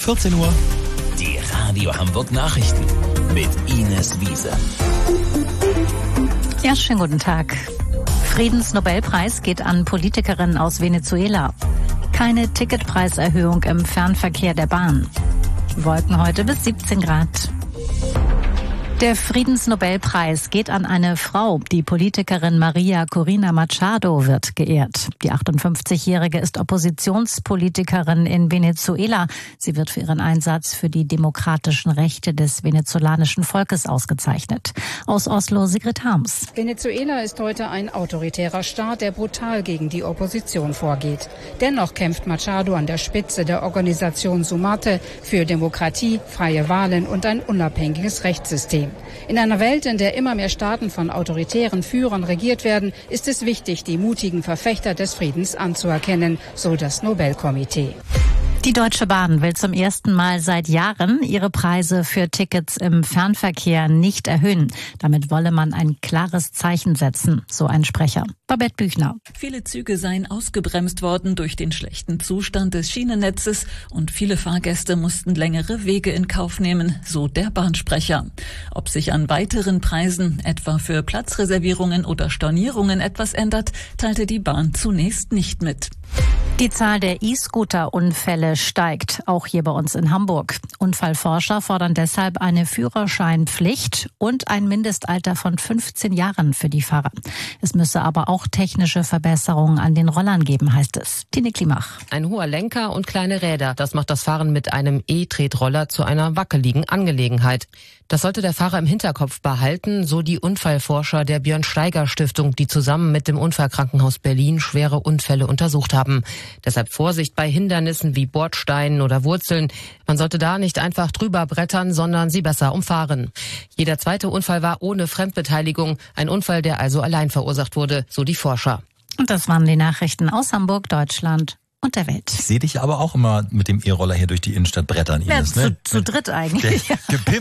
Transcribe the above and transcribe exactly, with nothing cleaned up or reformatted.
vierzehn Uhr. Die Radio Hamburg Nachrichten mit Ines Wiese. Ja, schönen guten Tag. Friedensnobelpreis geht an Politikerinnen aus Venezuela. Keine Ticketpreiserhöhung im Fernverkehr der Bahn. Wolken heute bis siebzehn Grad. Der Friedensnobelpreis geht an eine Frau. Die Politikerin Maria Corina Machado wird geehrt. Die achtundfünfzigjährige ist Oppositionspolitikerin in Venezuela. Sie wird für ihren Einsatz für die demokratischen Rechte des venezolanischen Volkes ausgezeichnet. Aus Oslo, Sigrid Harms. Venezuela ist heute ein autoritärer Staat, der brutal gegen die Opposition vorgeht. Dennoch kämpft Machado an der Spitze der Organisation Sumate für Demokratie, freie Wahlen und ein unabhängiges Rechtssystem. In einer Welt, in der immer mehr Staaten von autoritären Führern regiert werden, ist es wichtig, die mutigen Verfechter des Friedens anzuerkennen, so das Nobelkomitee. Die Deutsche Bahn will zum ersten Mal seit Jahren ihre Preise für Tickets im Fernverkehr nicht erhöhen. Damit wolle man ein klares Zeichen setzen, so ein Sprecher. Babette Büchner. Viele Züge seien ausgebremst worden durch den schlechten Zustand des Schienennetzes und viele Fahrgäste mussten längere Wege in Kauf nehmen, so der Bahnsprecher. Ob sich an weiteren Preisen, etwa für Platzreservierungen oder Stornierungen, etwas ändert, teilte die Bahn zunächst nicht mit. Die Zahl der E-Scooter-Unfälle steigt, auch hier bei uns in Hamburg. Unfallforscher fordern deshalb eine Führerscheinpflicht und ein Mindestalter von fünfzehn Jahren für die Fahrer. Es müsse aber auch technische Verbesserungen an den Rollern geben, heißt es. Tine Klimach. Ein hoher Lenker und kleine Räder, das macht das Fahren mit einem E-Tretroller zu einer wackeligen Angelegenheit. Das sollte der Fahrer im Hinterkopf behalten, so die Unfallforscher der Björn-Steiger-Stiftung, die zusammen mit dem Unfallkrankenhaus Berlin schwere Unfälle untersucht haben. Deshalb Vorsicht bei Hindernissen wie Bordsteinen oder Wurzeln. Man sollte da nicht einfach drüber brettern, sondern sie besser umfahren. Jeder zweite Unfall war ohne Fremdbeteiligung, ein Unfall, der also allein verursacht wurde, so die Forscher. Und das waren die Nachrichten aus Hamburg, Deutschland und der Welt. Ich sehe dich aber auch immer mit dem E-Roller hier durch die Innenstadt brettern, Ines, ja, zu, ne? zu dritt eigentlich. Der,